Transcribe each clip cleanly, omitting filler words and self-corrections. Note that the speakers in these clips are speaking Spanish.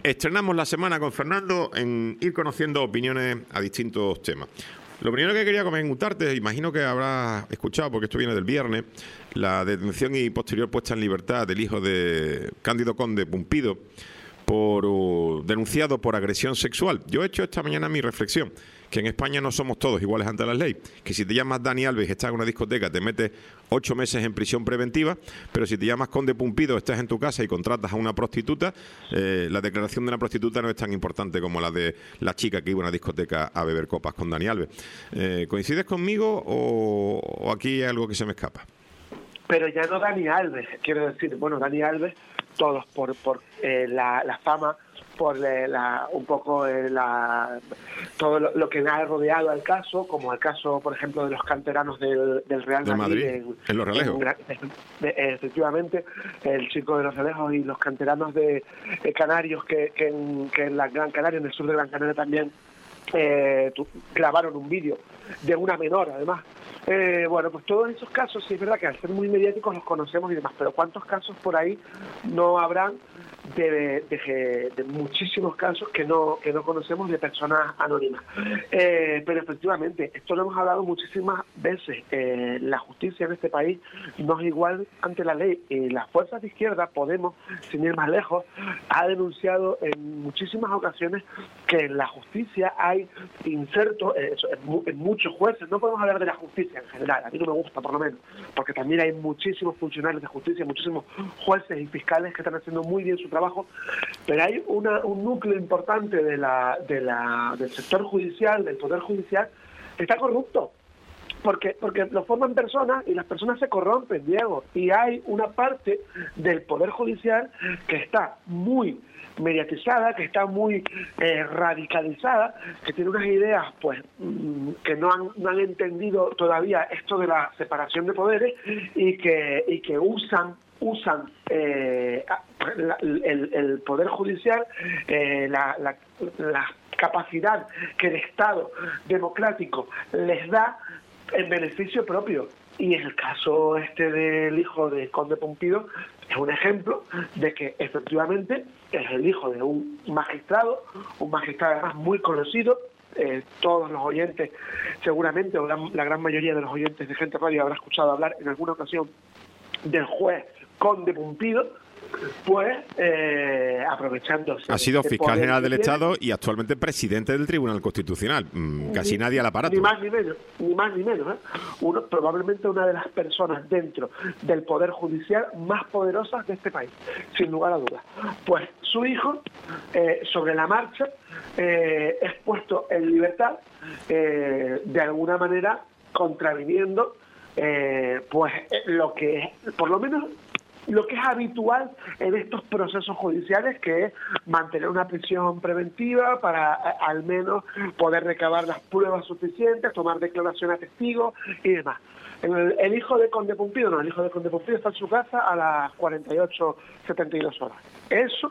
Estrenamos la semana con Fernando en ir conociendo opiniones a distintos temas. Lo primero que quería comentarte, imagino que habrás escuchado, porque esto viene del viernes, la detención y posterior puesta en libertad del hijo de Cándido Conde Pumpido, denunciado por agresión sexual. Yo he hecho esta mañana mi reflexión, que en España no somos todos iguales ante la ley, que si te llamas Dani Alves y estás en una discoteca te metes 8 meses en prisión preventiva, pero si te llamas Conde Pumpido, estás en tu casa y contratas a una prostituta, la declaración de una prostituta no es tan importante como la de la chica que iba a una discoteca a beber copas con Dani Alves. ¿Coincides conmigo o aquí hay algo que se me escapa? Pero ya no Dani Alves, quiero decir, bueno, Dani Alves, todos por la fama, por un poco todo lo que ha rodeado al caso, como el caso, por ejemplo, de los canteranos del Real Madrid en Los Realejos. Efectivamente, el chico de Los Realejos y los canteranos de Canarios, que en la Gran Canaria, en el sur de Gran Canaria también, grabaron un vídeo de una menor, además. Bueno, pues todos esos casos, sí es verdad que al ser muy mediáticos los conocemos y demás, pero ¿cuántos casos por ahí no habrán de muchísimos casos que no conocemos de personas anónimas? Pero efectivamente, esto lo hemos hablado muchísimas veces. La justicia en este país no es igual ante la ley. Las fuerzas de izquierda, Podemos, sin ir más lejos, ha denunciado en muchísimas ocasiones que en la justicia hay insertos, en muchos jueces. No podemos hablar de la justicia en general, a mí no me gusta por lo menos, porque también hay muchísimos funcionarios de justicia, muchísimos jueces y fiscales que están haciendo muy bien su trabajo, pero hay un núcleo importante del sector judicial, del poder judicial, que está corrupto, porque lo forman personas y las personas se corrompen, Diego, y hay una parte del poder judicial que está muy mediatizada, que está muy radicalizada, que tiene unas ideas pues que no han entendido todavía esto de la separación de poderes y que usan el poder judicial, la capacidad que el Estado democrático les da en beneficio propio. Y el caso del hijo de Conde Pumpido es un ejemplo de que efectivamente es el hijo de un magistrado además muy conocido. Todos los oyentes, seguramente, o la gran mayoría de los oyentes de Gente Radio habrá escuchado hablar en alguna ocasión del juez Conde Pumpido, pues aprovechándose. Ha sido fiscal general del Estado y actualmente presidente del Tribunal Constitucional. Casi nadie al aparato. Ni más ni menos. Probablemente una de las personas dentro del Poder Judicial más poderosas de este país, sin lugar a dudas. Pues su hijo, sobre la marcha, es puesto en libertad, de alguna manera contraviniendo pues lo que es, por lo menos, lo que es habitual en estos procesos judiciales, que es mantener una prisión preventiva para al menos poder recabar las pruebas suficientes, tomar declaración a testigos y demás. El hijo de Conde Pumpido el hijo de Conde Pumpido está en su casa a las 48, 72 horas. Eso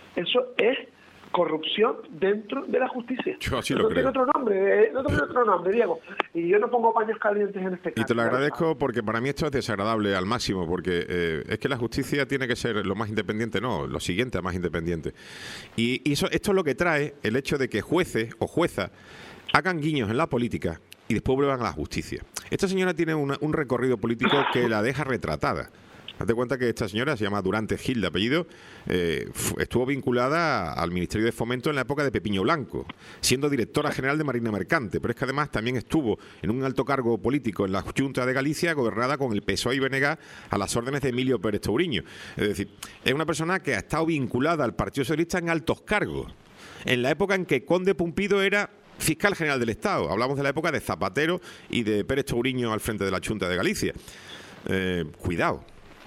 es corrupción dentro de la justicia. Yo así lo creo. No tiene otro nombre, Diego. Y yo no pongo paños calientes en este caso. Y te lo agradezco porque para mí esto es desagradable al máximo, porque es que la justicia tiene que ser lo más independiente, no, lo siguiente, más independiente. Y esto es lo que trae el hecho de que jueces o juezas hagan guiños en la política y después vuelvan a la justicia. Esta señora tiene un recorrido político que la deja retratada. Date cuenta que esta señora se llama Durante Gil de apellido, estuvo vinculada al Ministerio de Fomento en la época de Pepiño Blanco, siendo directora general de Marina Mercante, pero es que además también estuvo en un alto cargo político en la Junta de Galicia, gobernada con el PSOE y BNG a las órdenes de Emilio Pérez Touriño. Es decir, es una persona que ha estado vinculada al Partido Socialista en altos cargos, en la época en que Conde Pumpido era fiscal general del Estado. Hablamos de la época de Zapatero y de Pérez Touriño al frente de la Junta de Galicia. Cuidado.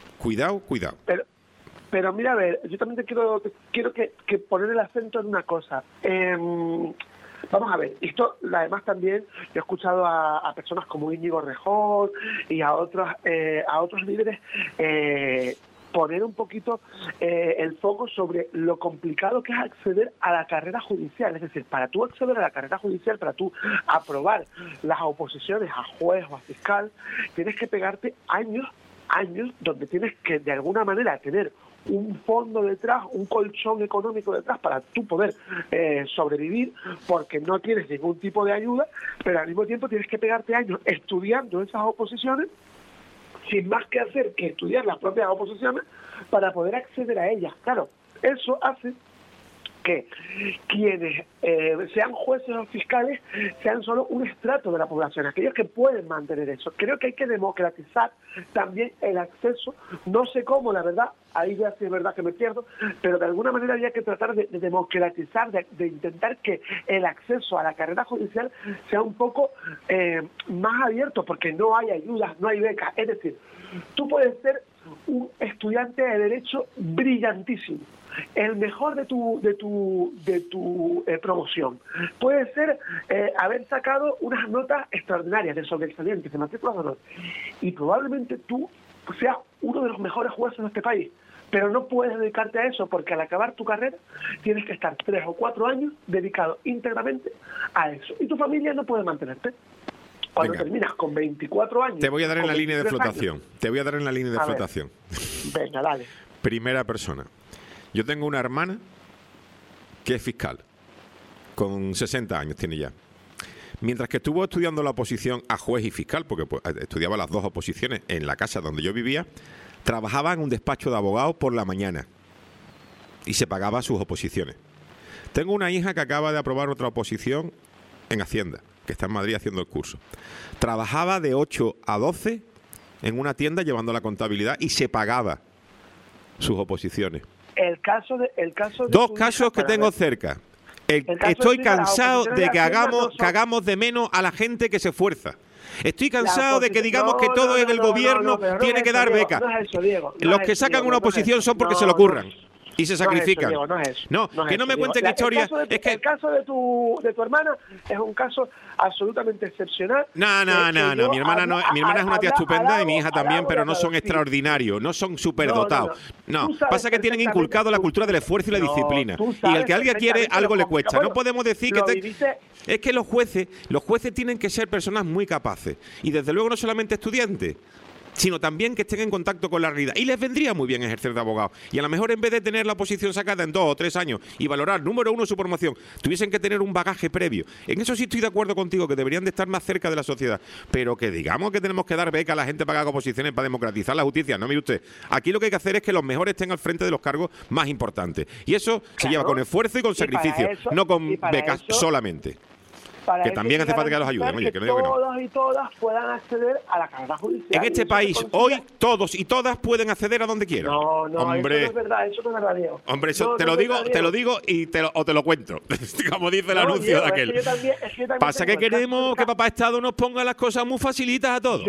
Pero mira, a ver, yo también quiero que poner el acento en una cosa. Vamos a ver, esto además también yo he escuchado a personas como Íñigo Rejón y a otros líderes poner un poquito el foco sobre lo complicado que es acceder a la carrera judicial. Es decir, para tú acceder a la carrera judicial, para tú aprobar las oposiciones a juez o a fiscal, tienes que pegarte años donde tienes que de alguna manera tener un fondo detrás, un colchón económico detrás para tú poder sobrevivir, porque no tienes ningún tipo de ayuda, pero al mismo tiempo tienes que pegarte años estudiando esas oposiciones sin más que hacer que estudiar las propias oposiciones para poder acceder a ellas. Claro, eso hace que quienes sean jueces o fiscales sean solo un estrato de la población, aquellos que pueden mantener eso. Creo que hay que democratizar también el acceso, no sé cómo, la verdad, ahí ya sí es verdad que me pierdo, pero de alguna manera había que tratar de democratizar, de intentar que el acceso a la carrera judicial sea un poco más abierto, porque no hay ayudas, no hay becas. Es decir, tú puedes ser un estudiante de Derecho brillantísimo, el mejor de tu promoción. Puede ser haber sacado unas notas extraordinarias de sobresalientes, de matrículas de honor, y probablemente tú seas uno de los mejores jueces de este país, pero no puedes dedicarte a eso, porque al acabar tu carrera tienes que estar 3 o 4 años dedicado íntegramente a eso, y tu familia no puede mantenerte. Cuando terminas con 24 años... Te voy a dar en la línea de flotación. Te voy a dar en la línea de flotación. Venga, dale. Primera persona. Yo tengo una hermana que es fiscal, con 60 años tiene ya. Mientras que estuvo estudiando la oposición a juez y fiscal, porque pues, estudiaba las dos oposiciones en la casa donde yo vivía, trabajaba en un despacho de abogados por la mañana y se pagaba sus oposiciones. Tengo una hija que acaba de aprobar otra oposición en Hacienda, que está en Madrid haciendo el curso. Trabajaba de 8 a 12 en una tienda llevando la contabilidad y se pagaba sus oposiciones. Dos casos que tengo cerca. Estoy cansado de que hagamos de menos a la gente que se esfuerza. Estoy cansado de que digamos que todo en el gobierno tiene que dar becas. Los que sacan una oposición son porque se lo curran y se sacrifican. No, que no me cuenten historias. El caso de tu hermana es un caso absolutamente excepcional. No, mi hermana es una tía estupenda y mi hija también, pero no son extraordinarios, no son superdotados. No, pasa que tienen inculcado la cultura del esfuerzo y la disciplina. Y el que alguien quiere, algo le cuesta. No podemos decir que... Es que los jueces tienen que ser personas muy capaces. Y desde luego no solamente estudiantes, sino también que estén en contacto con la realidad. Y les vendría muy bien ejercer de abogado. Y a lo mejor en vez de tener la oposición sacada en 2 o 3 años y valorar, número 1, su promoción, tuviesen que tener un bagaje previo. En eso sí estoy de acuerdo contigo, que deberían de estar más cerca de la sociedad. Pero que digamos que tenemos que dar beca a la gente para que haga oposiciones para democratizar la justicia. No, mire usted, aquí lo que hay que hacer es que los mejores estén al frente de los cargos más importantes. Y eso se lleva con esfuerzo y con sacrificio, no con becas solamente. Que también hace falta que los ayuden, oye, que no digo que no. Todos y todas puedan acceder a la carrera judicial. En este país, hoy, todos y todas pueden acceder a donde quieran. No, hombre, eso no es verdad, eso no es verdad, Diego. Hombre, eso te lo digo y te lo cuento, como dice el anuncio de aquel. Es que yo también pasa que queremos que papá Estado nos ponga las cosas muy facilitas a todos.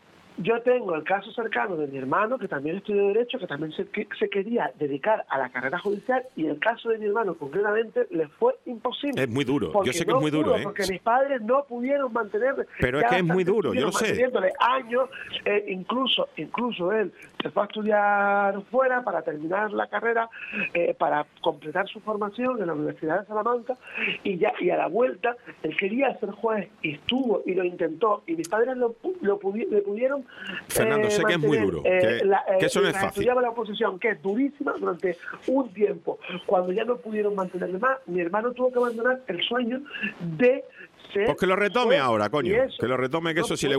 Yo tengo el caso cercano de mi hermano, que también estudió Derecho, que también se quería dedicar a la carrera judicial, y el caso de mi hermano concretamente le fue imposible. Es muy duro, yo sé que es muy duro. Porque mis padres no pudieron mantener... Pero es que es muy duro, yo lo sé. Manteniéndole años, incluso él se fue a estudiar fuera para terminar la carrera, para completar su formación en la Universidad de Salamanca, y a la vuelta él quería ser juez, y estuvo, y lo intentó, y mis padres le pudieron... Fernando, sé que es muy duro, que eso no es fácil. Estudiaba la oposición, que es durísima, durante un tiempo. Cuando ya no pudieron mantenerle más, mi hermano tuvo que abandonar el sueño de ser... Pues que lo retome ahora, coño. Que lo retome, que eso si le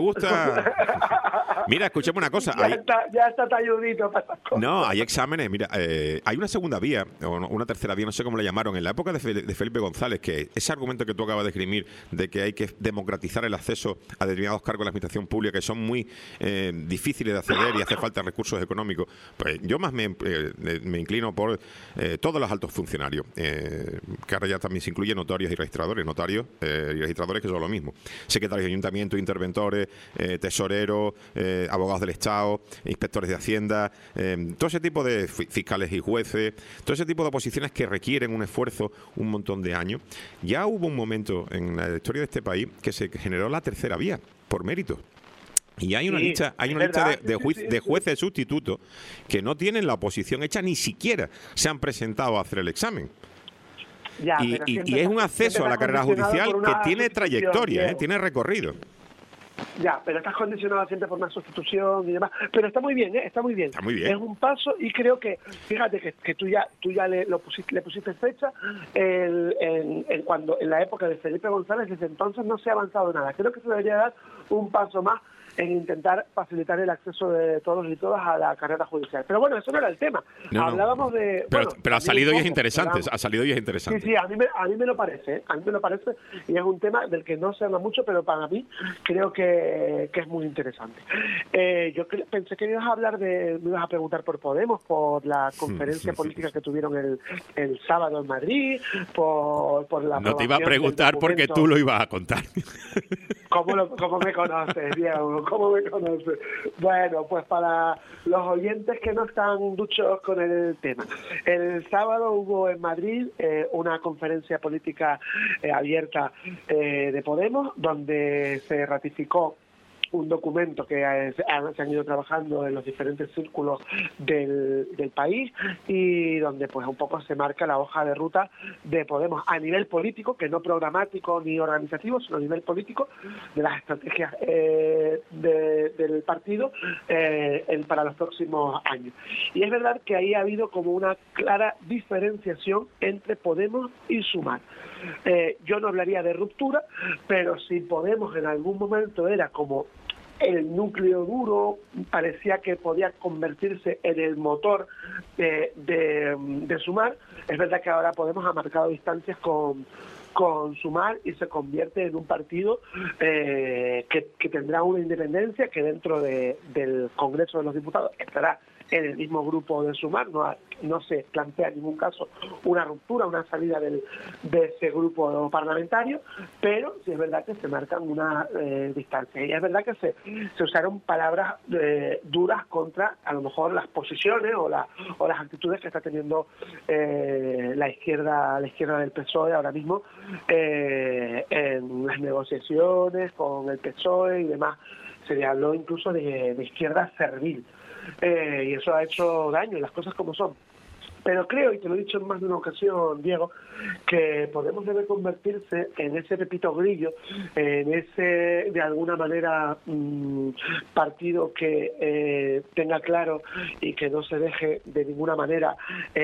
gusta... Mira, escuchemos una cosa. Ya está talludito para estas cosas. No, hay exámenes. Mira, hay una segunda vía, o una tercera vía, no sé cómo le llamaron, en la época de Felipe González, que ese argumento que tú acabas de esgrimir, de que hay que democratizar el acceso a determinados cargos de la administración pública, que son muy difíciles de acceder y hace falta recursos económicos, pues yo más me inclino por todos los altos funcionarios, que ahora ya también se incluyen notarios y registradores, y registradores que son lo mismo, secretarios de ayuntamiento, interventores, tesoreros, abogados del Estado, inspectores de Hacienda, todo ese tipo de fiscales y jueces, todo ese tipo de posiciones que requieren un esfuerzo un montón de años. Ya hubo un momento en la historia de este país que se generó la tercera vía, por mérito. Y hay una lista de jueces sustitutos que no tienen la oposición hecha, ni siquiera se han presentado a hacer el examen. Y es un acceso a la carrera judicial que tiene trayectoria, tiene recorrido. Ya, pero estás condicionado siempre por una sustitución y demás. Pero está muy bien, ¿eh? Está muy bien. Está muy bien. Es un paso y creo que, fíjate que tú ya le pusiste fecha cuando en la época de Felipe González, desde entonces no se ha avanzado nada. Creo que se debería dar un paso más en intentar facilitar el acceso de todos y todas a la carrera judicial. Pero bueno, eso no era el tema. Hablábamos de... Pero ha salido y es interesante, ha salido y es interesante. Sí, a mí me lo parece, a mí me lo parece, y es un tema del que no se habla mucho, pero para mí creo que es muy interesante. Yo pensé que me ibas a preguntar por Podemos, por la conferencia política que tuvieron el sábado en Madrid, por la... No te iba a preguntar porque tú lo ibas a contar. ¿Cómo me conoces, Diego? ¿Cómo me conoces? Bueno, pues para los oyentes que no están duchos con el tema. El sábado hubo en Madrid una conferencia política abierta de Podemos, donde se ratificó un documento que se han ido trabajando en los diferentes círculos del país y donde pues un poco se marca la hoja de ruta de Podemos a nivel político, que no programático ni organizativo, sino a nivel político, de las estrategias del partido para los próximos años. Y es verdad que ahí ha habido como una clara diferenciación entre Podemos y Sumar. Yo no hablaría de ruptura, pero si Podemos en algún momento era como el núcleo duro, parecía que podía convertirse en el motor de Sumar, es verdad que ahora Podemos ha marcado distancias con Sumar y se convierte en un partido que tendrá una independencia, que dentro del Congreso de los Diputados estará en el mismo grupo de Sumar, no se plantea en ningún caso una ruptura, una salida de ese grupo parlamentario, pero sí es verdad que se marcan una distancia. Y es verdad que se usaron palabras duras contra, a lo mejor, las posiciones o las actitudes que está teniendo la izquierda del PSOE ahora mismo en las negociaciones con el PSOE y demás. Se le habló incluso de izquierda servil. Y eso ha hecho daño, las cosas como son. Pero creo, y te lo he dicho en más de una ocasión, Diego, que Podemos debe convertirse en ese Pepito Grillo, en ese, de alguna manera, partido que tenga claro y que no se deje de ninguna manera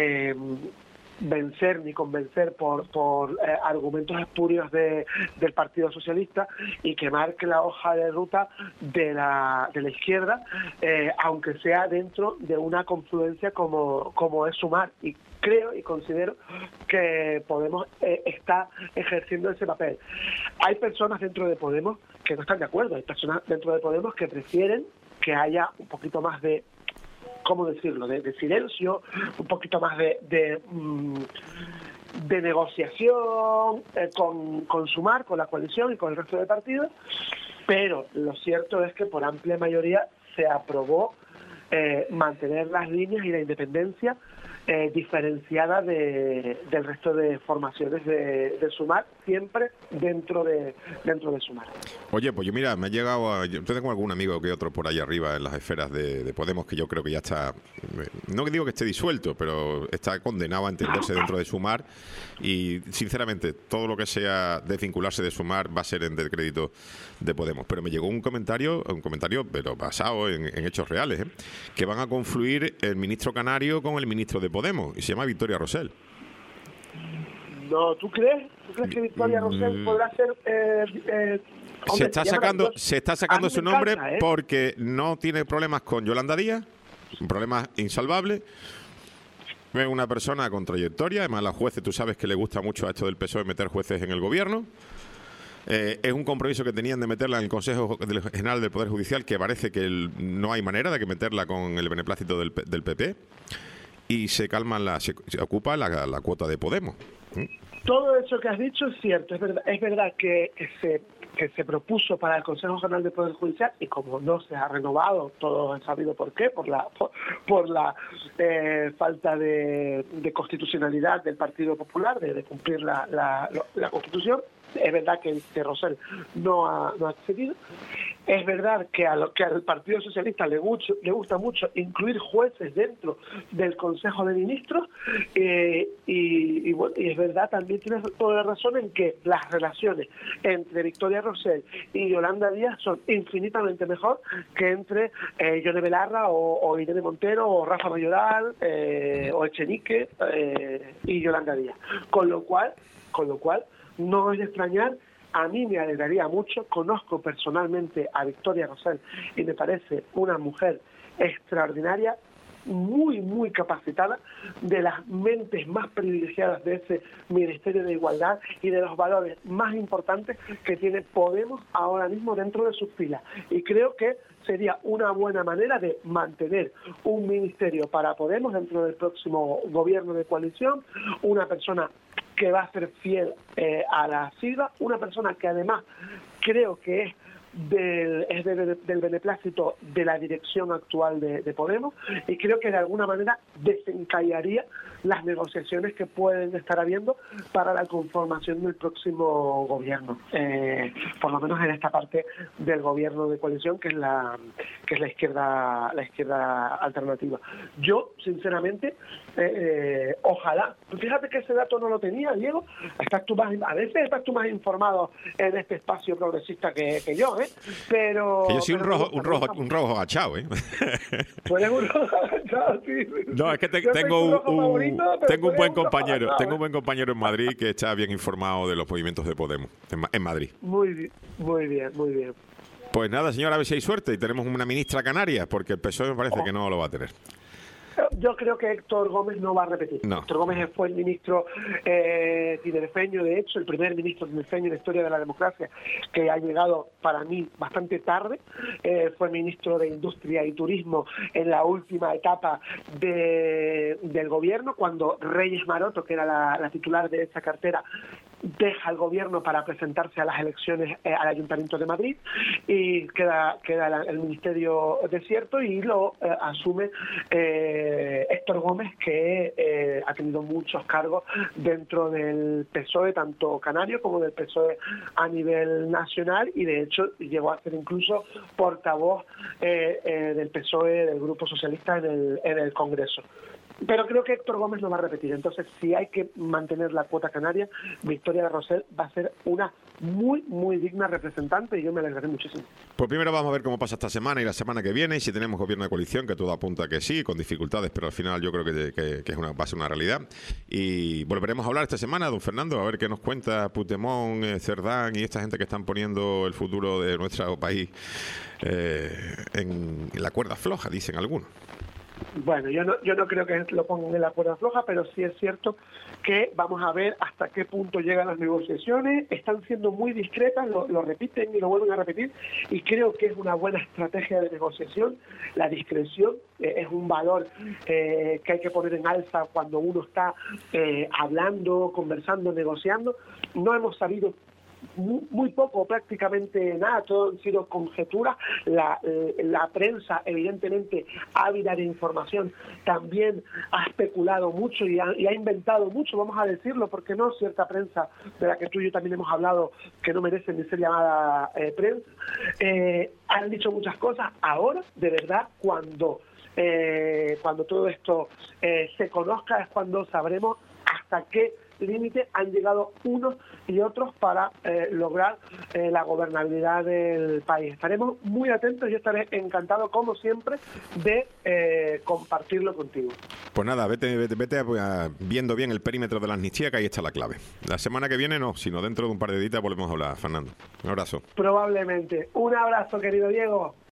vencer ni convencer por argumentos espurios del Partido Socialista, y que marque la hoja de ruta de la izquierda, aunque sea dentro de una confluencia como es Sumar. Y creo y considero que Podemos está ejerciendo ese papel. Hay personas dentro de Podemos que no están de acuerdo, hay personas dentro de Podemos que prefieren que haya un poquito más de, ¿cómo decirlo?, de silencio, un poquito más de negociación con Sumar, con la coalición y con el resto de partidos, pero lo cierto es que por amplia mayoría se aprobó mantener las líneas y la independencia diferenciada del resto de formaciones de Sumar, siempre dentro de Sumar. Oye, pues yo mira, me ha llegado yo tengo algún amigo que otro por ahí arriba en las esferas de Podemos, que yo creo que ya está, no digo que esté disuelto, pero está condenado a entenderse dentro de Sumar, y sinceramente todo lo que sea desvincularse de Sumar va a ser en descrédito de Podemos. Pero me llegó un comentario pero basado en hechos reales, que van a confluir el ministro canario con el ministro de Podemos, y se llama Victoria Rosell. No, ¿tú crees que Victoria Rosell podrá ser? Se está sacando su nombre porque no tiene problemas con Yolanda Díaz, problemas insalvables. Es una persona con trayectoria, además los jueces, tú sabes que le gusta mucho a esto del PSOE meter jueces en el gobierno. Es un compromiso que tenían de meterla en el Consejo General del Poder Judicial, que parece que no hay manera de que meterla con el beneplácito del PP, y se ocupa la cuota de Podemos. Todo eso que has dicho es cierto. Es verdad que se propuso para el Consejo General del Poder Judicial, y como no se ha renovado, todos han sabido por qué, por la falta de constitucionalidad del Partido Popular, de cumplir la Constitución. Es verdad que Rosell no ha accedido. Es verdad que al Partido Socialista le gusta mucho incluir jueces dentro del Consejo de Ministros y es verdad, también tienes toda la razón en que las relaciones entre Victoria Rosell y Yolanda Díaz son infinitamente mejor que entre Yone Belarra o Irene Montero o Rafa Mayoral o Echenique y Yolanda Díaz. Con lo cual no es de extrañar. A mí me alegraría mucho, conozco personalmente a Victoria Rosell y me parece una mujer extraordinaria, muy, muy capacitada, de las mentes más privilegiadas de ese Ministerio de Igualdad y de los valores más importantes que tiene Podemos ahora mismo dentro de sus filas. Y creo que sería una buena manera de mantener un ministerio para Podemos dentro del próximo gobierno de coalición, una persona que va a ser fiel a la sigla, una persona que además creo que es del beneplácito de la dirección actual de Podemos, y creo que de alguna manera desencallaría las negociaciones que pueden estar habiendo para la conformación del próximo gobierno, por lo menos en esta parte del gobierno de coalición que es la izquierda alternativa. Yo sinceramente ojalá, fíjate que ese dato no lo tenía, Diego, a veces estás tú más informado en este espacio progresista que yo, pero que yo soy un rojo agachado, Tú eres un rojo agachado, sí. No, es que tengo un buen compañero en Madrid que está bien informado de los movimientos de Podemos en Madrid. Muy bien. Pues nada, señora, a ver si hay suerte y tenemos una ministra canaria, porque el PSOE me parece que no lo va a tener. Yo creo que Héctor Gómez no va a repetir. No. Héctor Gómez fue el ministro tinerfeño, de hecho, el primer ministro tinerfeño en la historia de la democracia, que ha llegado para mí bastante tarde. Fue ministro de Industria y Turismo en la última etapa del gobierno, cuando Reyes Maroto, que era la titular de esa cartera, deja el gobierno para presentarse a las elecciones al Ayuntamiento de Madrid y queda el ministerio desierto y lo asume Héctor Gómez, que ha tenido muchos cargos dentro del PSOE, tanto canario como del PSOE a nivel nacional, y de hecho llegó a ser incluso portavoz del PSOE, del Grupo Socialista en el Congreso. Pero creo que Héctor Gómez no va a repetir. Entonces, si hay que mantener la cuota canaria, Victoria Rosell va a ser una muy, muy digna representante y yo me alegraré muchísimo. Pues primero vamos a ver cómo pasa esta semana y la semana que viene, y si tenemos gobierno de coalición, que todo apunta que sí, con dificultades, pero al final yo creo que va a ser una realidad. Y volveremos a hablar esta semana, don Fernando, a ver qué nos cuenta Puigdemont, Cerdán y esta gente que están poniendo el futuro de nuestro país en la cuerda floja, dicen algunos. Bueno, yo no creo que lo pongan en la cuerda floja, pero sí es cierto que vamos a ver hasta qué punto llegan las negociaciones. Están siendo muy discretas, lo repiten y lo vuelven a repetir, y creo que es una buena estrategia de negociación. La discreción es un valor que hay que poner en alza cuando uno está hablando, conversando, negociando. No hemos sabido muy poco, prácticamente nada, todo han sido conjeturas. La prensa, evidentemente ávida de información, también ha especulado mucho y ha inventado mucho, vamos a decirlo, porque no cierta prensa de la que tú y yo también hemos hablado, que no merece ni ser llamada prensa, han dicho muchas cosas. Ahora, de verdad, cuando todo esto se conozca, es cuando sabremos hasta qué límite han llegado unos y otros para lograr la gobernabilidad del país. Estaremos muy atentos y yo estaré encantado, como siempre, de compartirlo contigo. Pues nada, vete viendo bien el perímetro de la amnistía, que ahí está la clave. La semana que viene no, sino dentro de un par de días volvemos a hablar, Fernando. Un abrazo. Probablemente. Un abrazo, querido Diego.